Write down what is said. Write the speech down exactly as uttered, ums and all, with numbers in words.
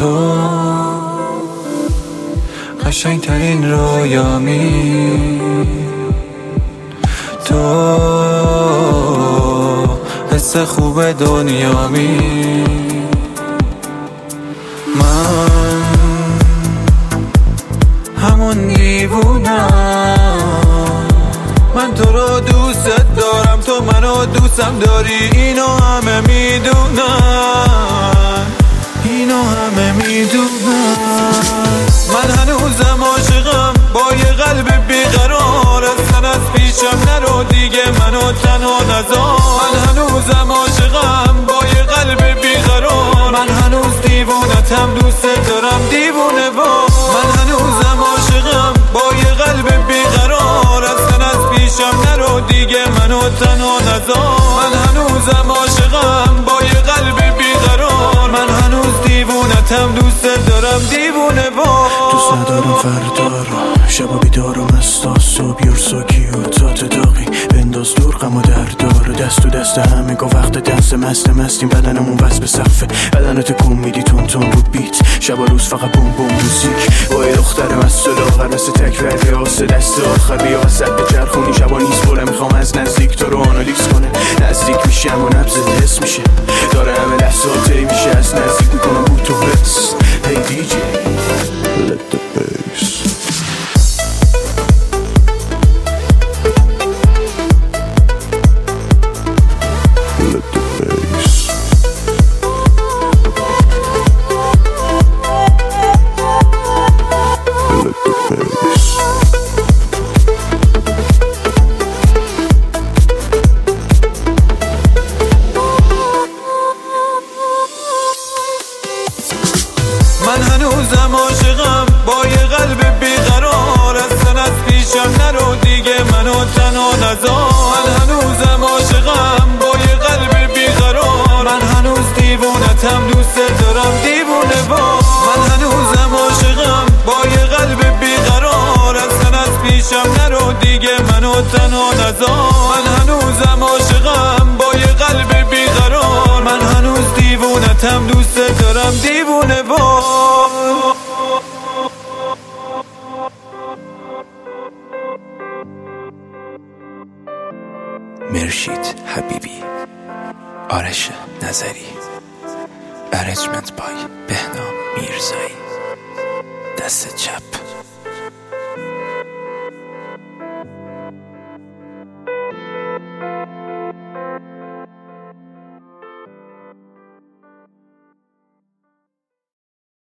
تو قشنگترین رویامی، تو حس خوب دنیامی. من همون دیوونم، من تو رو دوست دارم، تو منو دوستم داری، اینو همه میدونن، اینو همه میدونن. من هنوزم عاشقم با یه قلب بیقرار، اصلا از پیشم نرو دیگه منو تنها نذار. من هنوزم عاشقم با یه قلب بیقرار، من هنوز دیوونتم، دوست دارم دیوونه وار. من هنوزم عاشقم با یه قلب بیقرار، اصلا از پیشم نرو دیگه منو تنها نذار. من هنوزم عاشقم با یه قلب بیقرار، من هنوز دیوونتم، دوست دارم دیوونه وار. دوست ندارم فردا رو، شبا بیدارم از تا صبح، یور سو کیوت تات داغی بنداز دور غم و دردار، دست تو دست همه گو وقت دست مست مستیم، بدنمون بس به صفه، بدنت کن میدی تون تون رو بیت، شبا روز فقط بوم بوم موزیک. با یه دخترم از سلاغر مثل تکراری آسه دست آخر بیا وسط به چرخونی، شبا نیست بوله میخوام از نزدیک تو رو آنالیز کنه، نزدیک میشم و نبزت حس میشه، داره همه لحظات ای میشه، از نزدیک میکنم بود تو حس. Hey دی جی let the bass. Let the bass. Let the bass. من هنوزم عاشقم با یه قلب بیقرار، اصلا از پیشم نرو دیگه منو تنها نذار. من هنوزم عاشقم با یه قلب بیقرار، من هنوز دیوونتم، دوست دارم دیوونه وار. من هنوزم عاشقم با یه قلب بیقرار، اصلا از پیشم نرو دیگه منو تنها نذار. من هنوزم عاشقم با یه قلب بیقرار، من هنوز دیوونتم، دوست دارم دیوونه وار. مرشید حبیبی، آرش نظری، ارنجمنت بای بهنام میرزایی، دست چپ.